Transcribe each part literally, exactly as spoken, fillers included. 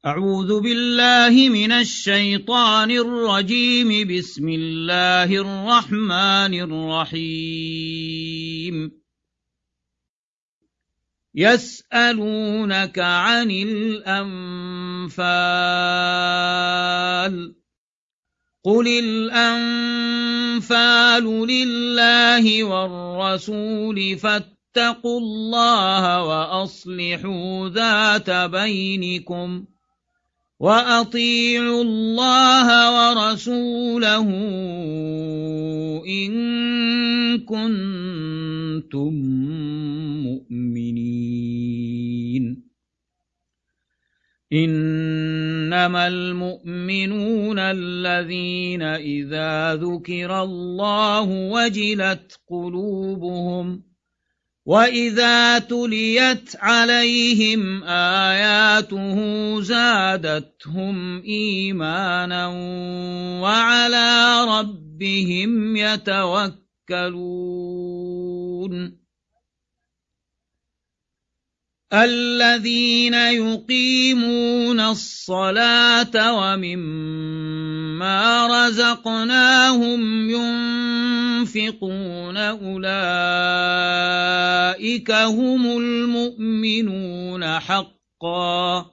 أعوذ بالله من الشيطان الرجيم. بسم الله الرحمن الرحيم. يسألونك عن الأنفال قل الأنفال لله والرسول فاتقوا الله وأصلحوا ذات بينكم وأطيعوا الله ورسوله إن كنتم مؤمنين. إنما المؤمنون الذين إذا ذكر الله وجلت قلوبهم وإذا تليت عليهم آياته زادتهم إيمانا وعلى ربهم يتوكلون. الذين يقيمون الصلاة ومما رزقناهم ينفقون أولئك هم المؤمنون حقا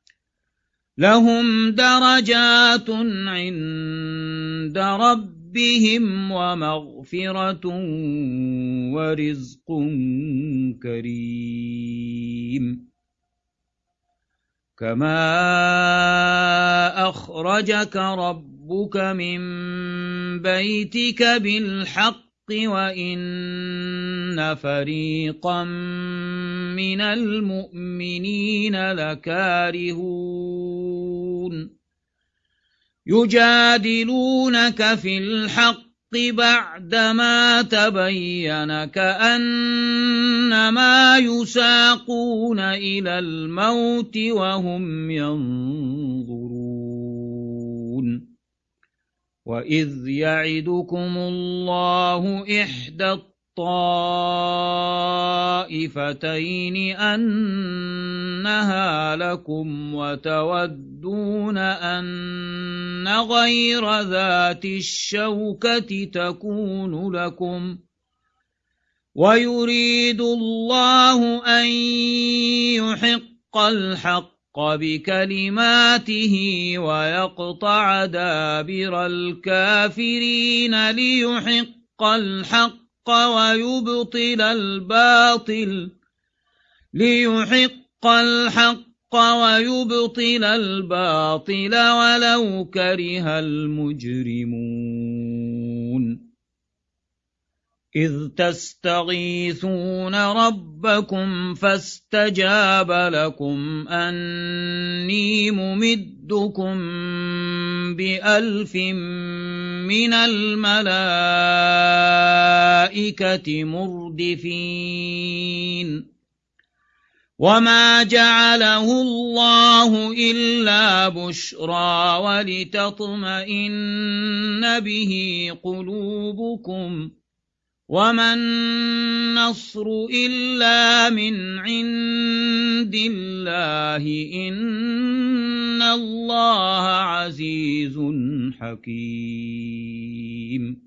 لهم درجات عند ربهم ومغفرة ورزق كريم. كما أخرجك ربك من بيتك بالحق وإن فريقا من المؤمنين لكارهون يجادلونك في الحق بعدما تبين كأنما يساقون إلى الموت وهم ينظرون. وإذ يعدكم الله إحدى الطائفتين أنها لكم وتودون أن غير ذات الشوكة تكون لكم ويريد الله أن يحق الحق بكلماته ويقطع دابر الكافرين ليحق الحق ويبطل الباطل ليحق الحق ويبطل الباطل ولو كره المجرمون. إذ تستغيثون ربكم فاستجاب لكم أني ممدكم بألف من الملائكة مردفين. وما جعله الله إلا بشرى ولتطمئن به قلوبكم وما النصر إلا من عند الله إن الله عزيز حكيم.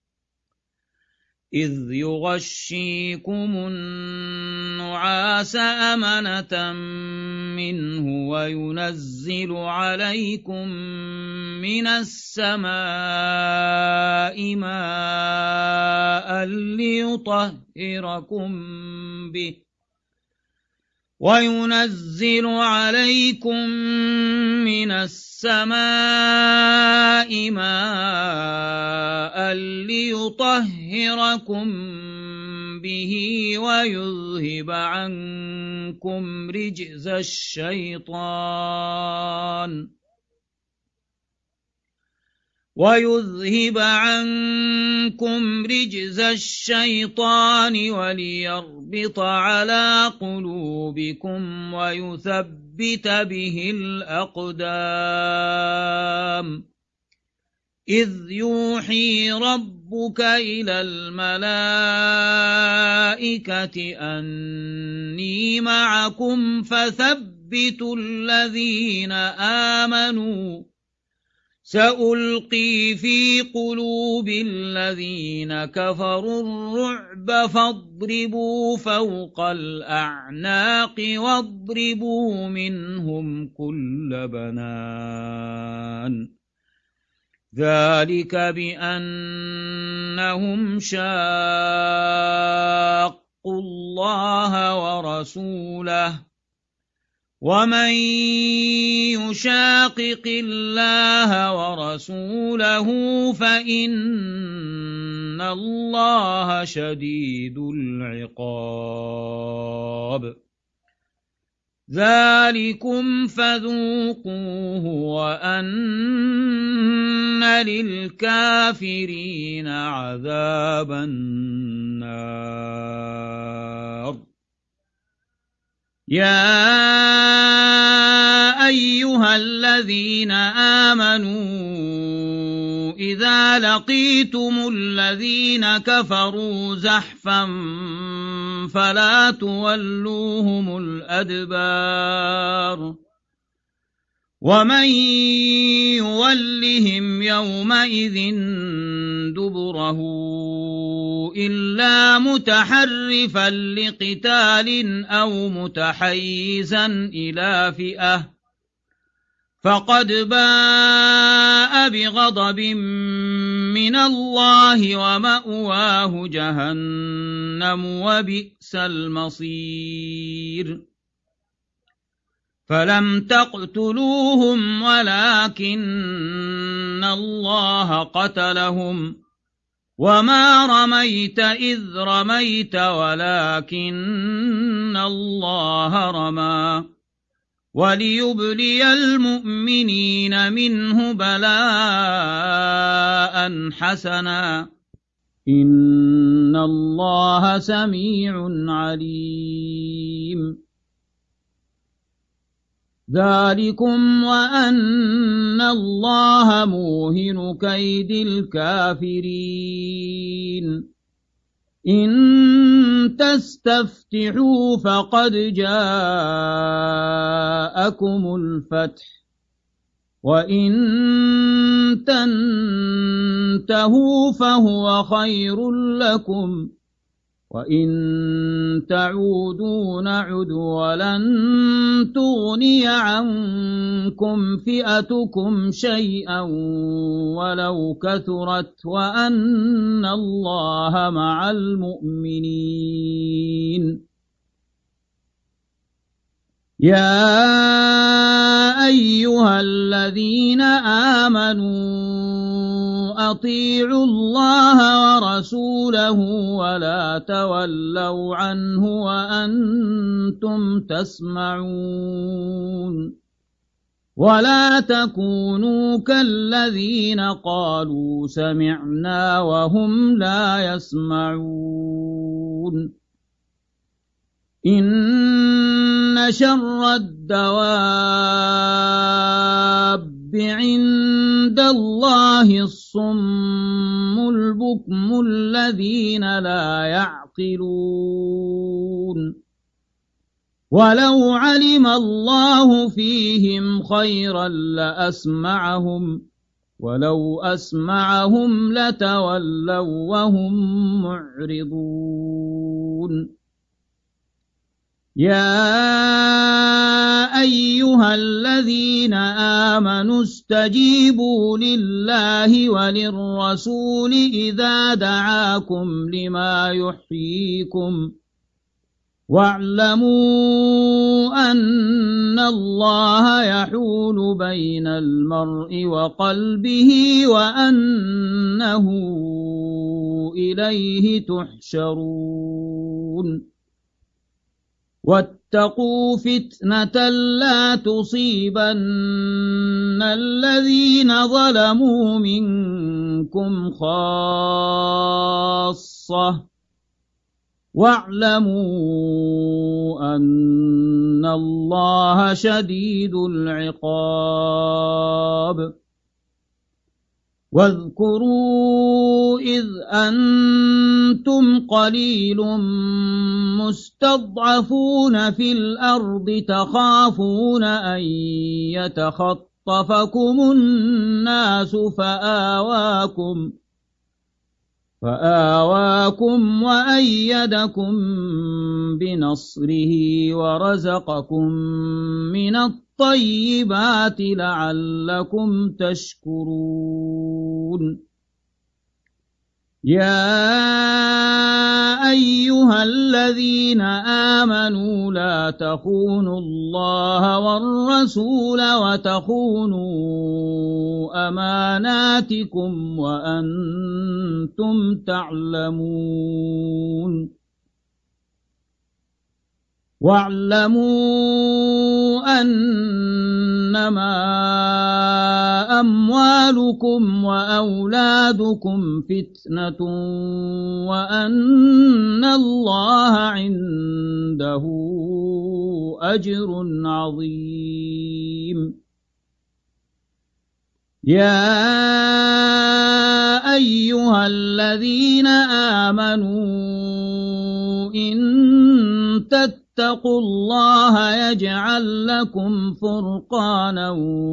إذ يغشيكم النعاس أمنة منه وينزل عليكم من السماء ماء ليطهركم به وينزل عليكم من السماء ماء ليطهركم به ويذهب عنكم رجز الشيطان ويذهب عنكم رجز الشيطان وليربط على قلوبكم ويثبت به الأقدام. إذ يوحي ربك إلى الملائكة أني معكم فثبتوا الذين آمنوا سألقي في قلوب الذين كفروا الرعب فاضربوا فوق الأعناق واضربوا منهم كل بنان ذلك بأنهم شاقوا الله ورسوله ومن يشاقق الله ورسوله فإن الله شديد العقاب ذلكم فذوقوه وأن للكافرين عذاب النار يا أيها الذين آمنوا إذا لقيتم الذين كفروا زحفا فلا تولوهم الأدبار ومن يولهم يومئذ دبره إلا متحرفا لقتال أو متحيزا إلى فئة فقد باء بغضب من الله ومأواه جهنم وبئس المصير فلم تقتلوهم ولكن الله قتلهم وما رميت إذ رميت ولكن الله رمى وليبلي المؤمنين منه بلاء حسنا إن الله سميع عليم ذلكم وأن الله موهن كيد الكافرين إن تستفتحوا فقد جاءكم الفتح وإن تنتهوا فهو خير لكم وإن تعودوا نعد ولن تغني عنكم فئتكم شيئا ولو كثرت وأن الله مع المؤمنين يا أيها الذين آمنوا أطيعوا الله ورسوله ولا تولوا عنه وأنتم تسمعون ولا تكونوا كالذين قالوا سمعنا وهم لا يسمعون إن شر الدواب عند الله الصم البكم الذين لا يعقلون ولو علم الله فيهم خيرا لأسمعهم ولو أسمعهم لتولوا وهم معرضون يا أيها الذين آمنوا استجيبوا لله وللرسول إذا دعاكم لما يحييكم واعلموا أن الله يحول بين المرء وقلبه وأنه إليه تحشرون واتقوا فتنة لا تصيبن الذين ظلموا منكم خاصة واعلموا أن الله شديد العقاب واذكروا إذ أنتم قليل مستضعفون في الأرض تخافون أن يتخطفكم الناس فآواكم فآواكم وأيدكم بنصره ورزقكم من الطيبات لعلكم تشكرون يا أيها الذين آمنوا لا تخونوا الله والرسول وتخونوا أماناتكم وأنتم تعلمون واعلموا أنما أموالكم وأولادكم فتنة وأن الله عنده أجر عظيم يا أيها الذين آمنوا إن تتقوا الله يجعل لكم فرقانا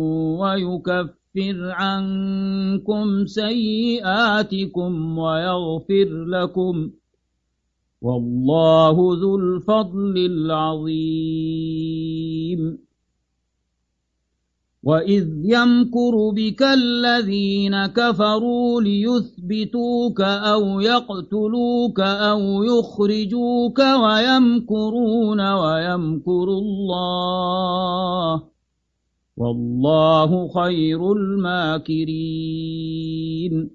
ويكفر عنكم سيئاتكم ويغفر لكم والله ذو الفضل العظيم وإذ يمكر بك الذين كفروا ليثبتوك أو يقتلوك أو يخرجوك ويمكرون ويمكر الله والله خير الماكرين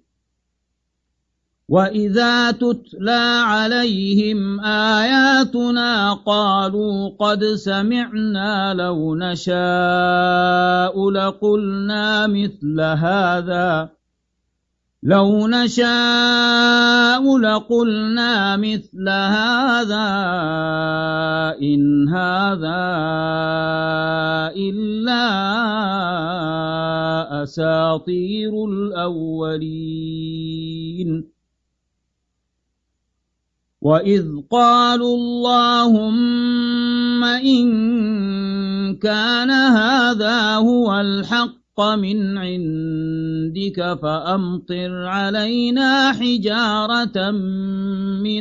وإذا تتلى عليهم آياتنا قالوا قد سمعنا لو نشاء لقلنا مثل هذا لو نشاء لقلنا مثل هذا إن هذا إلا أساطير الأولين وإذ قالوا اللهم إن كان هذا هو الحق من عندك فأمطر علينا حجارة من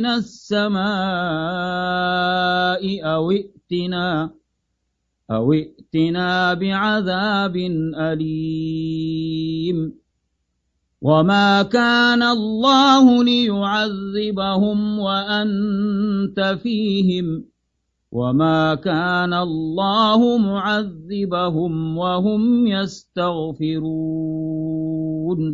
السماء أو ائتنا أو ائتنا بعذاب أليم وما كان الله ليعذبهم وأنت فيهم وما كان الله معذبهم وهم يستغفرون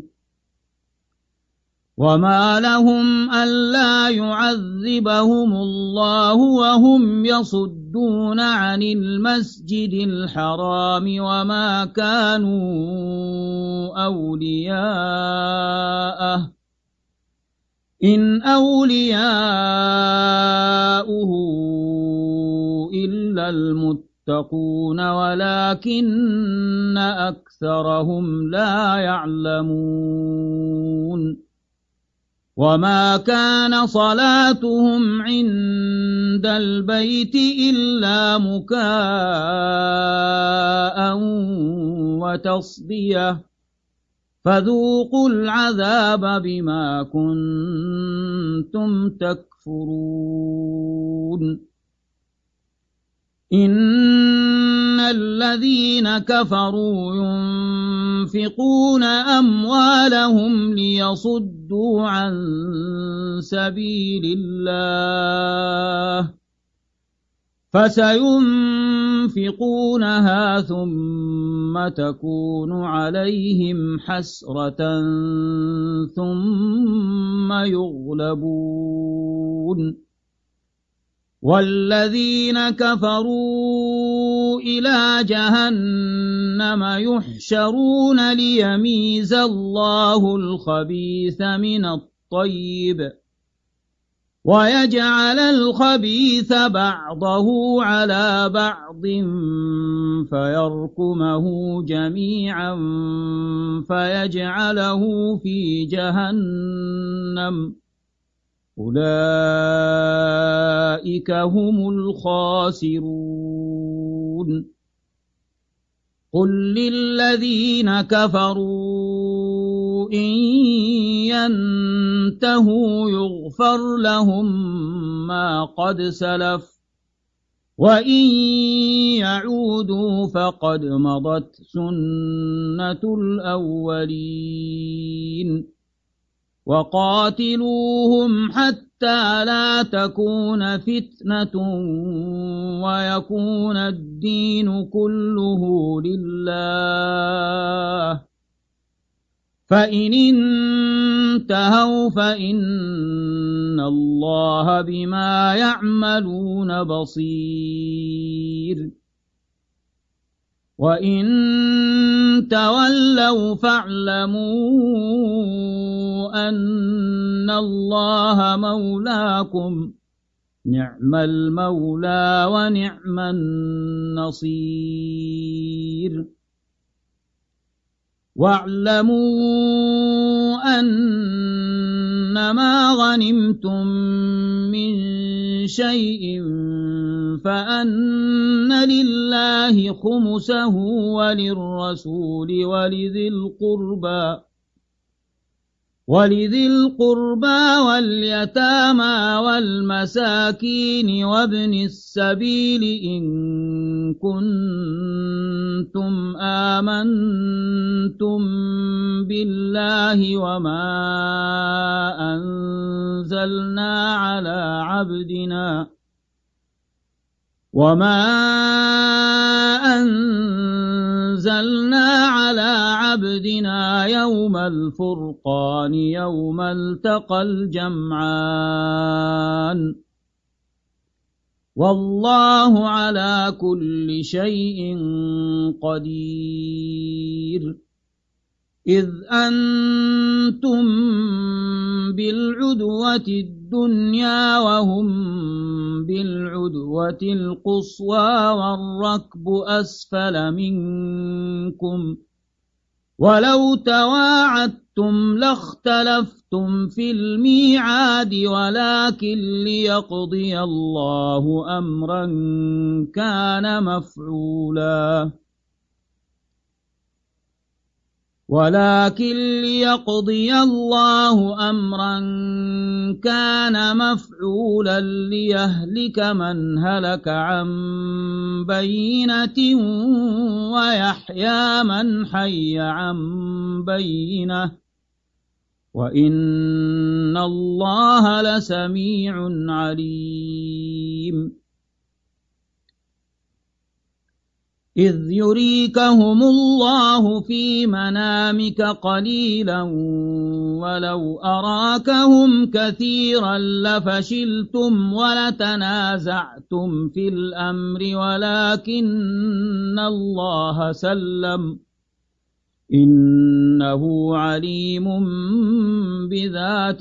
وما لهم ألا يعذبهم الله وهم يصدون عن المسجد الحرام وما كانوا أولياءه إن أولياؤه إلا المتقون ولكن أكثرهم لا يعلمون وما كان صلاتهم عند البيت إلا مكاء وتصدية فذوقوا العذاب بما كنتم تكفرون إن الذين كفروا ينفقون أموالهم ليصدوا عن سبيل الله فسينفقونها ثم تكون عليهم حسرة ثم يغلبون والذين كفروا إلى جهنم يحشرون ليميز الله الخبيث من الطيب ويجعل الخبيث بعضه على بعض فيركمه جميعا فيجعله في جهنم أولئك هم الخاسرون قل للذين كفروا إن ينتهوا يغفر لهم ما قد سلف وإن يعودوا فقد مضت سنة الأولين وقاتلوهم حتى لا تكون فتنة ويكون الدين كله لله فإن انتهوا فإن الله بما يعملون بصير وإن تولوا فاعلموا أن الله مولاكم نعم المولى ونعم النصير واعلموا أنما غنمتم من شيء فأن لله خمسه وللرسول ولذي القربى ولذي القربى واليتامى والمساكين وابن السبيل إن كنتم آمنتم بالله وما أنزلنا على عبدنا وما أنزلنا على عبدنا يوم الفرقان يوم التقى الجمعان والله على كل شيء قدير إذ أنتم بالعدوة الدنيا وهم بالعدوة القصوى والركب أسفل منكم ولو تواعدتم لاختلفتم في الميعاد ولكن ليقضي الله أمرا كان مفعولا ولكن ليقضي الله أمرا كان مفعولا ليهلك من هلك عن بينة ويحيى من حي عن بينة وإن الله لسميع عليم إذ يريكهم الله في منامك قليلا ولو أراكهم كثيرا لفشلتم ولتنازعتم في الأمر ولكن الله سلم إنه عليم بذات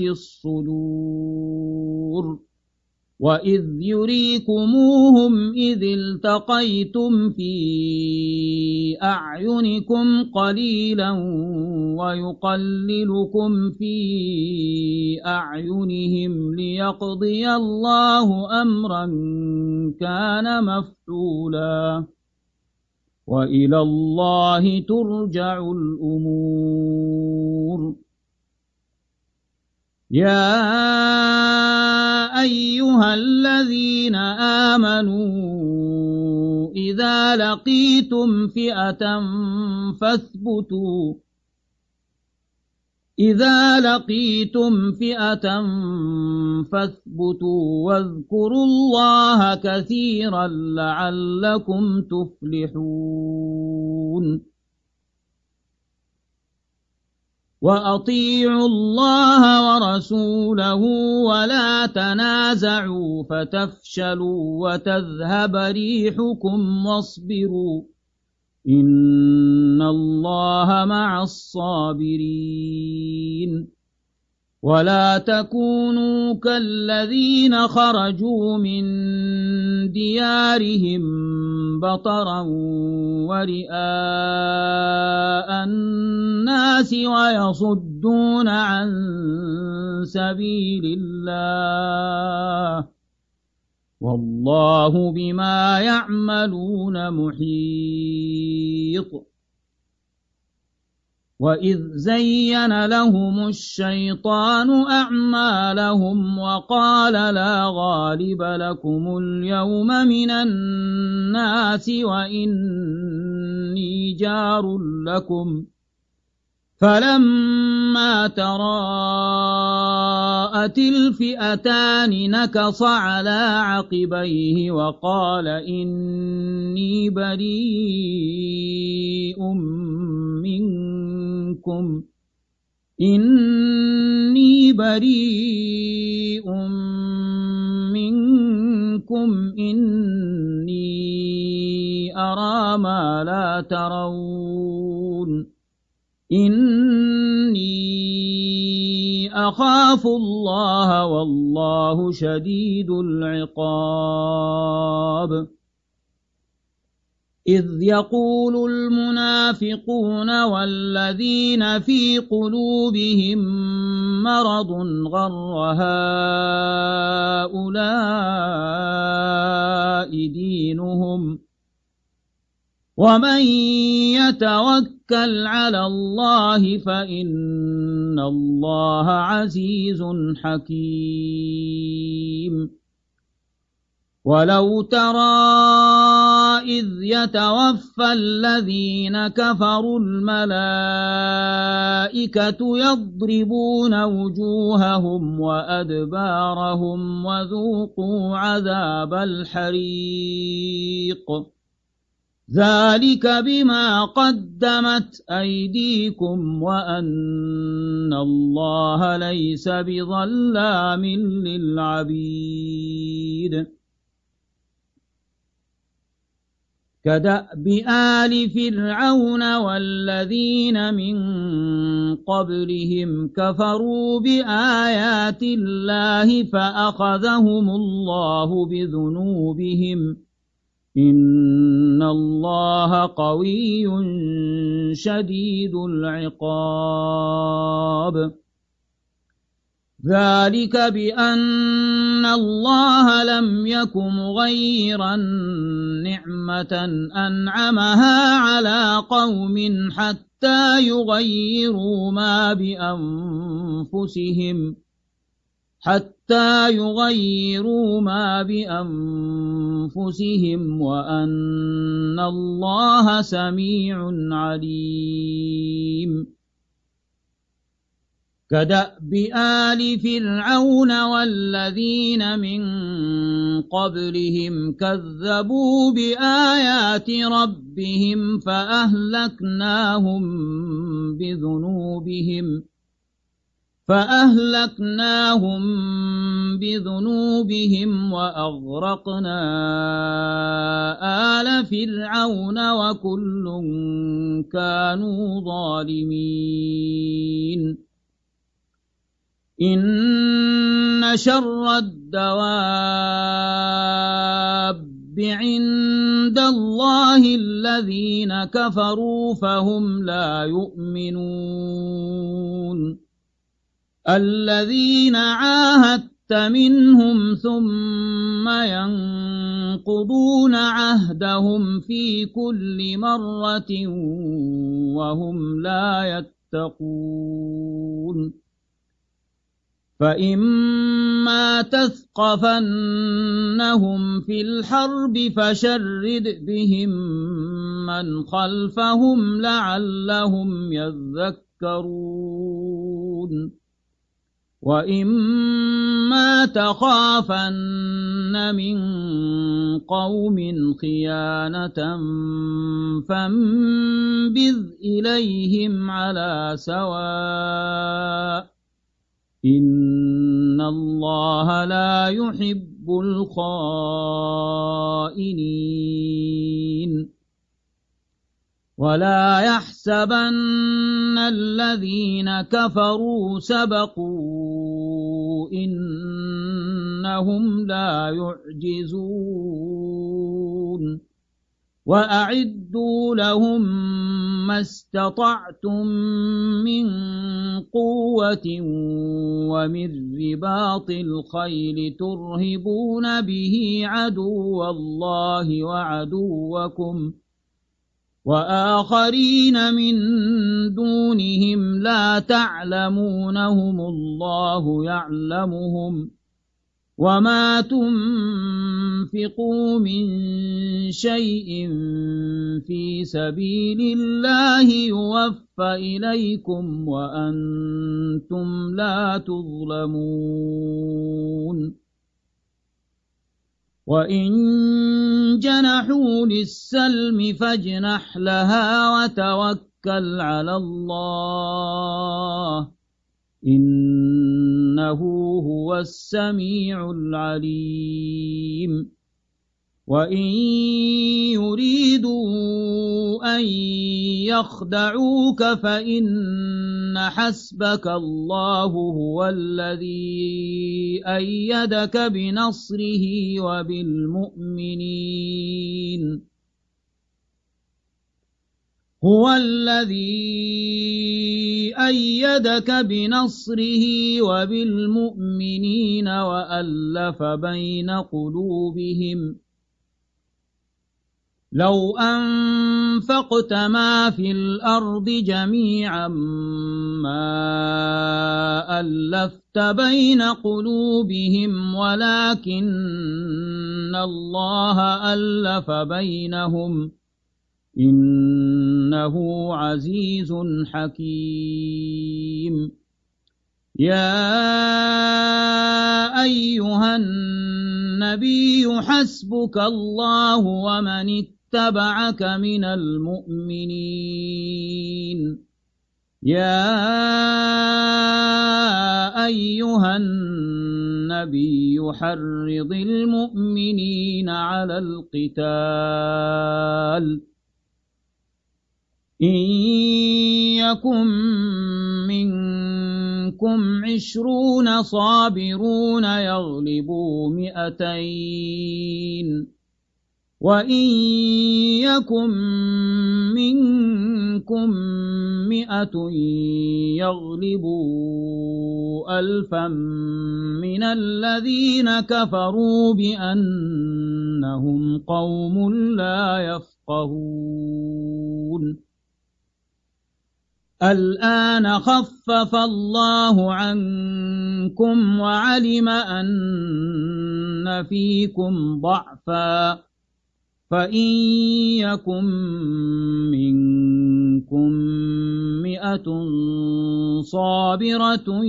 الصدور وإذ يريكموهم إذ التقيتم في أعينكم قليلا ويقللكم في أعينهم ليقضي الله أمرا كان مفعولا وإلى الله ترجع الأمور يا أيها الذين آمنوا إذا لقيتم فئة فاثبتوا إذا لقيتم فئة فاثبتوا واذكروا الله كثيرا لعلكم تفلحون وأطيعوا الله ورسوله ولا تنازعوا فتفشلوا وتذهب ريحكم واصبروا إن الله مع الصابرين ولا تكونوا كالذين خرجوا من ديارهم بطرا ورئاء الناس ويصدون عن سبيل الله والله بما يعملون محيط وإذ زين لهم الشيطان أعمالهم وقال لا غالب لكم اليوم من الناس وإني جار لكم فلما تراءت الفئتان نكص على عقبيه وقال إني بريء منكم إني بريء منكم إني أرى ما لا ترون إني أخاف الله والله شديد العقاب إذ يقول المنافقون والذين في قلوبهم مرض غر هؤلاء دينهم ومن يتوكل على الله فإن الله عزيز حكيم ولو ترى إذ يتوفى الذين كفروا الملائكة يضربون وجوههم وأدبارهم وذوقوا عذاب الحريق ذلك بما قدمت أيديكم وأن الله ليس بظلام للعبيد كدأب آل فرعون والذين من قبلهم كفروا بآيات الله فأخذهم الله بذنوبهم إن الله قوي شديد العقاب ذلك بأن الله لم يك مغيرا نعمة أنعمها على قوم حتى يغيروا ما بأنفسهم حتى يغيروا ما بأنفسهم وأن الله سميع عليم كدأب آل فرعون والذين من قبلهم كذبوا بآيات ربهم فأهلكناهم بذنوبهم فأهلكناهم بذنوبهم وأغرقنا آل فرعون وكل كانوا ظالمين إن شر الدواب عند الله الذين كفروا فهم لا يؤمنون الذين عاهدت منهم ثم ينقضون عهدهم في كل مرة وهم لا يتقون فإما تثقفنهم في الحرب فشرد بهم من خلفهم لعلهم يذكرون وإما تخافن من قوم خيانة فانبذ إليهم على سواء إن الله لا يحب الخائنين ولا يحسبن الذين كفروا سبقوا إنهم لا يعجزون وأعدوا لهم ما استطعتم من قوة ومن رباط الخيل ترهبون به عدو الله وعدوكم وآخرين من دونهم لا تعلمونهم الله يعلمهم وما تنفقوا من شيء في سبيل الله يوفى إليكم وأنتم لا تظلمون وإن جنحوا للسلم فاجنح لها وتوكل على الله إنه هو السميع العليم وإن يريدوا أن يخدعوك فإن حسبك الله هو الذي أيدك بنصره وبالمؤمنين هو الذي أيدك بنصره وبالمؤمنين وألف بين قلوبهم لو أنفقت ما في الأرض جميعا ما ألفت بين قلوبهم ولكن الله ألف بينهم إنه عزيز حكيم يا أيها النبي حسبك الله ومن اتبعك من المؤمنين يا أيها النبي حرض المؤمنين على القتال إن يكن منكم عشرون صابرون يغلبوا مئتين وإن يكن منكم مئة يغلبوا ألفا من الذين كفروا بأنهم قوم لا يفقهون الآن خفف الله عنكم وعلم أن فيكم ضعفا فإن يكن منكم مئة صابرة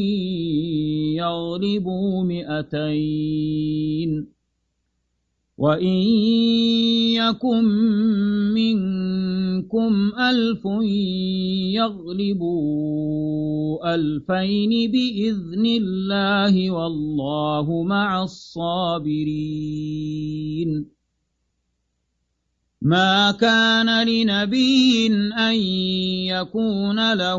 يغلبوا مئتين وإن يكن منكم ألف يغلبوا ألفين بإذن الله والله مع الصابرين ما كان لنبي أن يكون له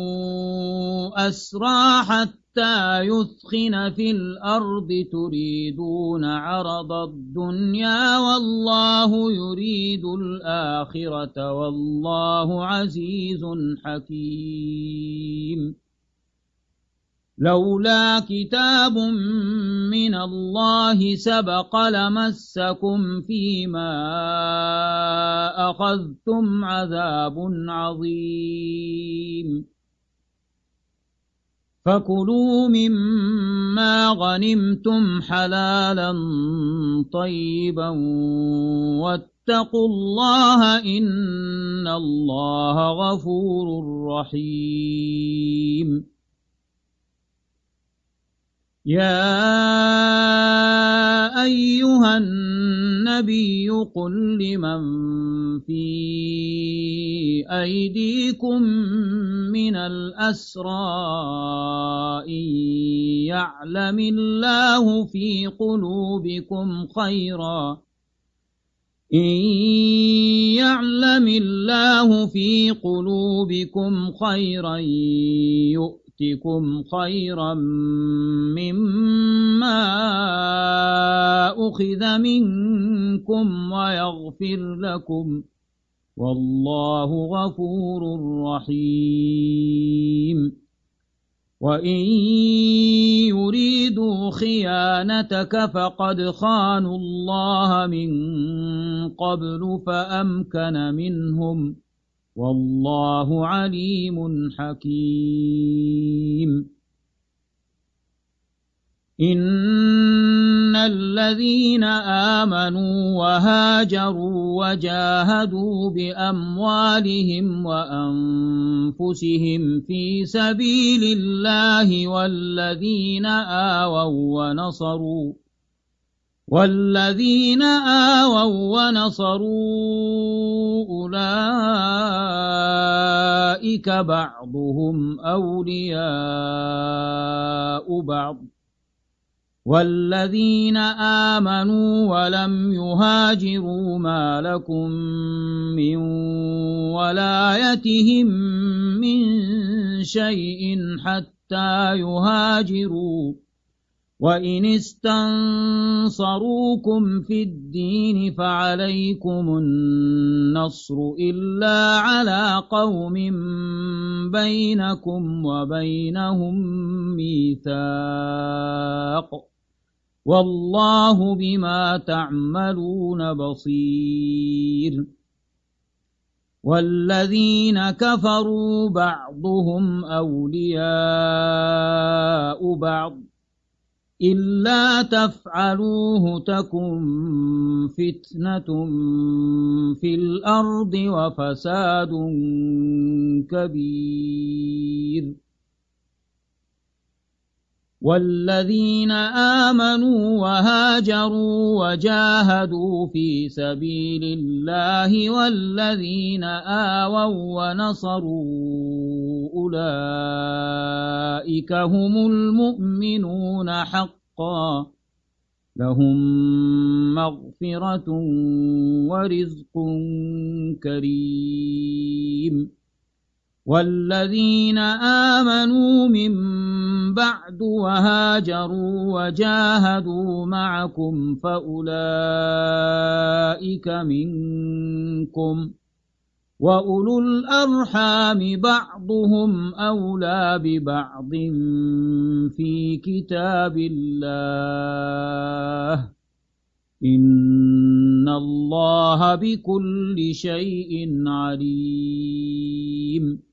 أسرى حتى يثخن في الأرض تريدون عرض الدنيا والله يريد الآخرة والله عزيز حكيم لولا كتاب من الله سبق لمسكم فيما أخذتم عذاب عظيم فكلوا مما غنمتم حلالا طيبا واتقوا الله إن الله غفور رحيم يا أيها النبي قل لمن في أيديكم من الأسرى إن يعلم الله في قلوبكم خيرا إن يعلم الله في قلوبكم خيرا يؤتكم خيرا مما أخذ منكم ويغفر لكم والله غفور رحيم وإن يريدوا خيانتك فقد خانوا الله من قبل فأمكن منهم والله عليم حكيم إن الذين آمنوا وهاجروا وجاهدوا بأموالهم وأنفسهم في سبيل الله والذين آووا ونصروا والذين آووا ونصروا أولئك بعضهم أولياء بعض والذين آمنوا ولم يهاجروا ما لكم من ولايتهم من شيء حتى يهاجروا وإن استنصروكم في الدين فعليكم النصر إلا على قوم بينكم وبينهم ميثاق والله بما تعملون بصير والذين كفروا بعضهم أولياء بعض إلا تفعلوه تكن فتنة في الأرض وفساد كبير والذين آمنوا وهاجروا وجاهدوا في سبيل الله والذين آووا ونصروا أولئك هم المؤمنون حقا لهم مغفرة ورزق كريم والذين آمنوا من بعد وهاجروا وجاهدوا معكم فأولئك منكم وأولو الأرحام بعضهم أولى ببعض في كتاب الله إن الله بكل شيء عليم